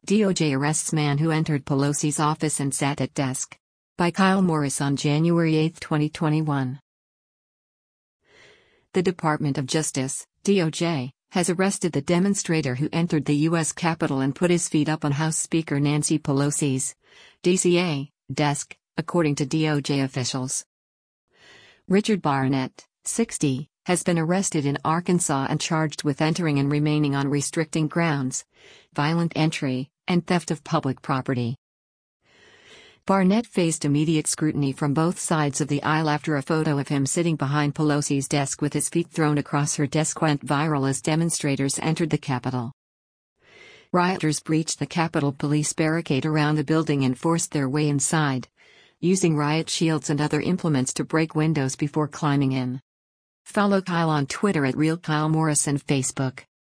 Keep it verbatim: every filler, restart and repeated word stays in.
D O J arrests man who entered Pelosi's office and sat at desk. By Kyle Morris on January eighth, twenty twenty-one. The Department of Justice, D O J, has arrested the demonstrator who entered the U S Capitol and put his feet up on House Speaker Nancy Pelosi's D C A desk, according to D O J officials. Richard Barnett, sixty, has been arrested in Arkansas and charged with entering and remaining on restricting grounds, violent entry, and theft of public property. Barnett faced immediate scrutiny from both sides of the aisle after a photo of him sitting behind Pelosi's desk with his feet thrown across her desk went viral as demonstrators entered the Capitol. Rioters breached the Capitol Police barricade around the building and forced their way inside, using riot shields and other implements to break windows before climbing in. Follow Kyle on Twitter at Real Kyle Morris and Facebook.